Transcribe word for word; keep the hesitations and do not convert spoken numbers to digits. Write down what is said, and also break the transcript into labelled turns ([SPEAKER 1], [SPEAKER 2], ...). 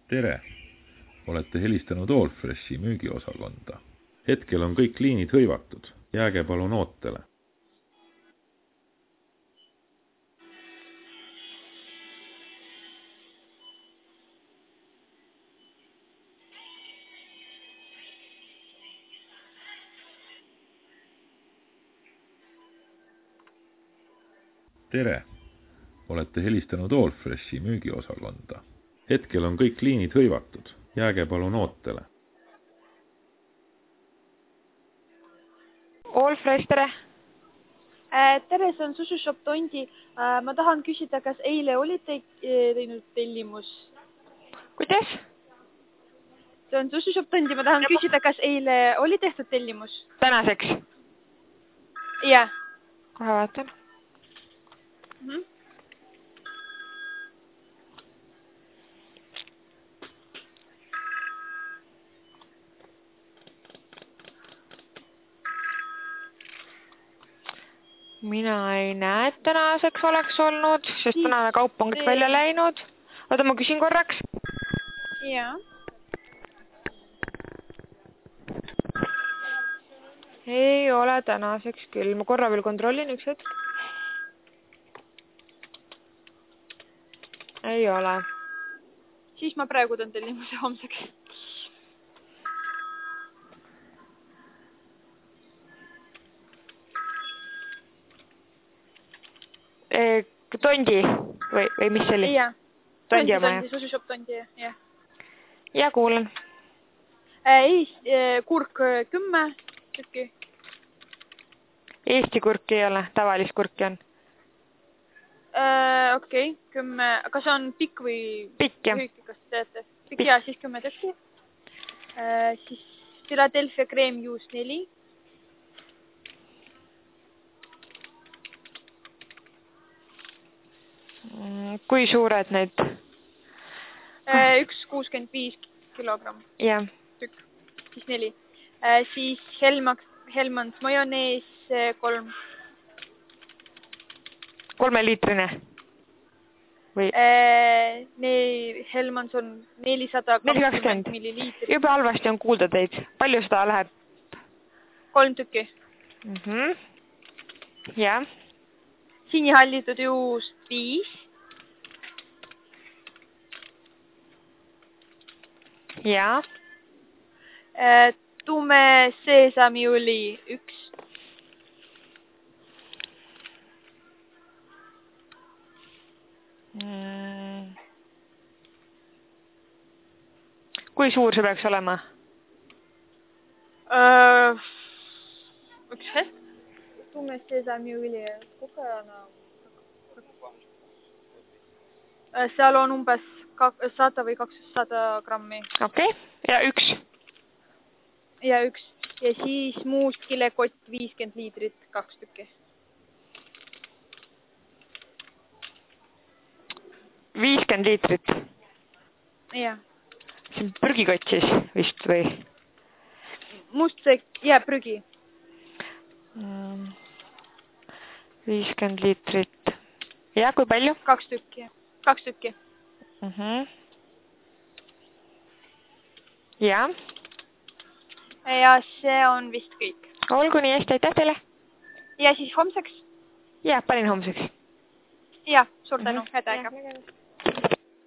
[SPEAKER 1] Tere! Olete helistanud Allfreshi müügiosakonda. Hetkel on kõik liinid hõivatud. Jääge palun ootele. Tere! Olete helistanud Allfreshi müügiosakonda. Hetkel on kõik liinid hõivatud. Jääge palun ootele.
[SPEAKER 2] Allfresh, tere!
[SPEAKER 3] Tere, see on Sushi Shop Tondi. Ma tahan küsida, kas eile olite teinud tellimus?
[SPEAKER 2] Kuidas?
[SPEAKER 3] See on Sushi Shop Tondi. Ma tahan ja küsida, kas eile oli tehtud tellimus?
[SPEAKER 2] Tänaseks?
[SPEAKER 3] Jah.
[SPEAKER 2] Kohe vaatan.
[SPEAKER 3] Mm -hmm.
[SPEAKER 2] Mina ei näe, et tänaseks oleks olnud, sest tänane kaup on kõik välja läinud. Oota, ma küsin korraks.
[SPEAKER 3] Jaa.
[SPEAKER 2] Ei ole tänaseks küll. Ma korra veel kontrollin üks hetk. Ei ole.
[SPEAKER 3] Siis ma praegu teen tellimuse homseks.
[SPEAKER 2] Tondi või, või mis see oli?
[SPEAKER 3] Jah.
[SPEAKER 2] Tondi,
[SPEAKER 3] Tondi, Tondi, Sushi Shop Tondi, jah.
[SPEAKER 2] Ja kuulen.
[SPEAKER 3] Ei, kurk kümme tükki.
[SPEAKER 2] Eesti kurki ei ole, tavalist kurki on.
[SPEAKER 3] Okei, okay, kümme. Kas see on pikk või?
[SPEAKER 2] Pikk, jah.
[SPEAKER 3] Kas teete? Pikk, jah, siis kümme tükki. Siis Philadelphia kreemjuust neli.
[SPEAKER 2] Kui suured need?
[SPEAKER 3] üks kuuskümmend viis kilogramm.
[SPEAKER 2] Jah.
[SPEAKER 3] Tükk. Siis neli. Siis Helmans majonees kolm.
[SPEAKER 2] Kolme liitrine? Või?
[SPEAKER 3] Helmans on nelisada kakskümmend milliliitrit.
[SPEAKER 2] Juba halvasti on kuulda teid. Palju seda läheb?
[SPEAKER 3] Kolm tükki.
[SPEAKER 2] Mhm. Jah.
[SPEAKER 3] Sinihallitud juust viis.
[SPEAKER 2] Jaa.
[SPEAKER 3] Tume seesamiõli üks.
[SPEAKER 2] Mm. Kui suur see peaks olema?
[SPEAKER 3] Uh, üks hetk. Tume seesamiõli kukana. Seal on umbes sada või kakssada grammi.
[SPEAKER 2] Okei, okay. Ja üks?
[SPEAKER 3] Ja üks. Ja siis muust kilekott viiskümmend liitrit, kaks tükki.
[SPEAKER 2] viiskümmend liitrit?
[SPEAKER 3] Jah.
[SPEAKER 2] See on prügikott siis vist või?
[SPEAKER 3] Must see, jah, prügi.
[SPEAKER 2] viiskümmend liitrit. Ja kui palju?
[SPEAKER 3] Kaks tükki. Kaks tükki.
[SPEAKER 2] Uh-huh. Ja?
[SPEAKER 3] Ja see on vist kõik.
[SPEAKER 2] Olgu nii, hästi, aitäh teile.
[SPEAKER 3] Ja siis homseks?
[SPEAKER 2] Ja, panin homseks.
[SPEAKER 3] Ja, suur tänu. Head aega.